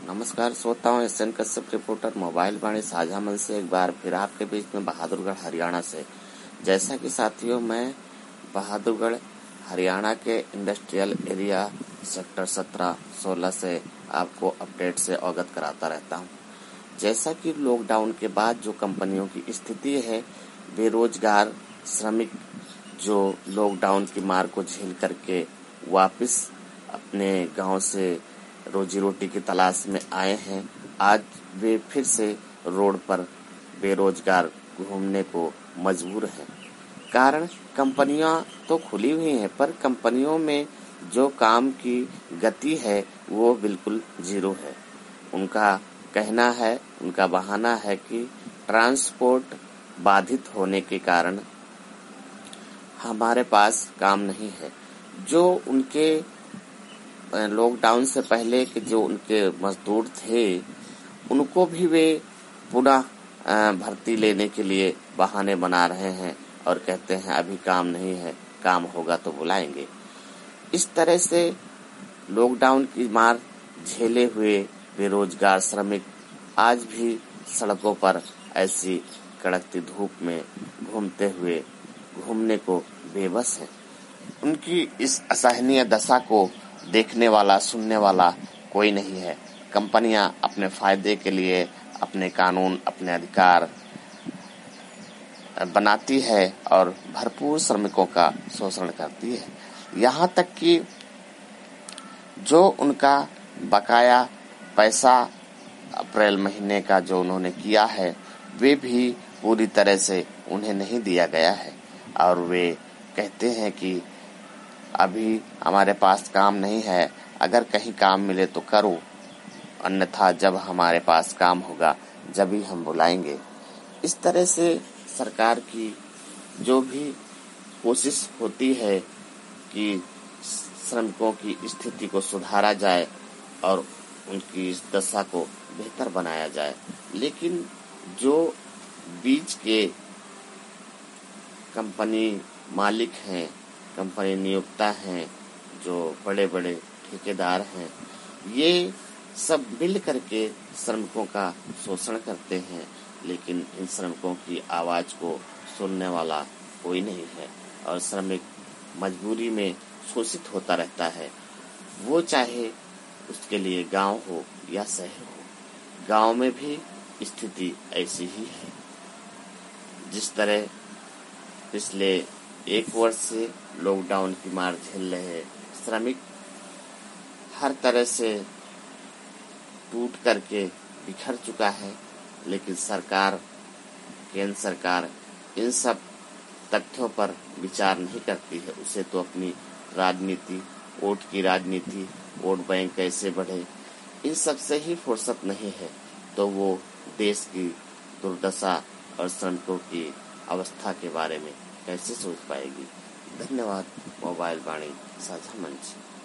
नमस्कार श्रोताओं, SN Kashyap reporter mobile Vaani साझा मंच से एक बार फिर आपके बीच में बहादुरगढ़ हरियाणा से। जैसा कि साथियों, मैं बहादुरगढ़ हरियाणा के इंडस्ट्रियल एरिया सेक्टर 17-16 से आपको अपडेट से अवगत कराता रहता हूं। जैसा कि लॉकडाउन के बाद जो कंपनियों की स्थिति है, बेरोजगार श्रमिक जो लॉकडाउन की मार को झेल करके वापस अपने गांव से रोजी रोटी की तलाश में आए हैं, आज वे फिर से रोड पर बेरोजगार घूमने को मजबूर हैं। कारण कंपनियां तो खुली हुई हैं, पर कंपनियों में जो काम की गति है वो बिल्कुल जीरो है। उनका कहना है, उनका बहाना है कि ट्रांसपोर्ट बाधित होने के कारण हमारे पास काम नहीं है। जो उनके लॉकडाउन से पहले के जो उनके मजदूर थे, उनको भी वे पुनः भर्ती लेने के लिए बहाने बना रहे हैं और कहते हैं अभी काम नहीं है, काम होगा तो बुलाएंगे। इस तरह से लॉकडाउन की मार झेले हुए बेरोजगार श्रमिक आज भी सड़कों पर ऐसी कड़कती धूप में घूमने को बेबस हैं। उनकी इस असहनीय दशा को देखने वाला, सुनने वाला कोई नहीं है। कंपनियां अपने फायदे के लिए अपने कानून, अपने अधिकार बनाती है और भरपूर श्रमिकों का शोषण करती है। यहाँ तक कि जो उनका बकाया पैसा अप्रैल महीने का जो उन्होंने किया है, वे भी पूरी तरह से उन्हें नहीं दिया गया है और वे कहते हैं कि अभी हमारे पास काम नहीं है, अगर कहीं काम मिले तो करो, अन्यथा जब हमारे पास काम होगा जब ही हम बुलाएंगे। इस तरह से सरकार की जो भी कोशिश होती है कि श्रमिकों की स्थिति को सुधारा जाए और उनकी इस दशा को बेहतर बनाया जाए, लेकिन जो बीच के कंपनी मालिक हैं, कंपनी नियोक्ता हैं, जो बड़े बड़े ठेकेदार हैं, ये सब मिल करके श्रमिकों का शोषण करते हैं, लेकिन इन श्रमिकों की आवाज को सुनने वाला कोई नहीं है और श्रमिक मजबूरी में शोषित होता रहता है। वो चाहे उसके लिए गांव हो या शहर हो, गांव में भी स्थिति ऐसी ही है। जिस तरह पिछले एक वर्ष से लॉकडाउन की मार झेल रहे श्रमिक हर तरह से टूट करके बिखर चुका है, लेकिन केंद्र सरकार इन सब तथ्यों पर विचार नहीं करती है। उसे तो अपनी राजनीति, वोट की राजनीति, वोट बैंक कैसे बढ़े, इन सब से ही फुर्सत नहीं है, तो वो देश की दुर्दशा और श्रमिकों की अवस्था के बारे में कैसे सोच पाएगी। धन्यवाद। मोबाइल वाणी साझा मंच।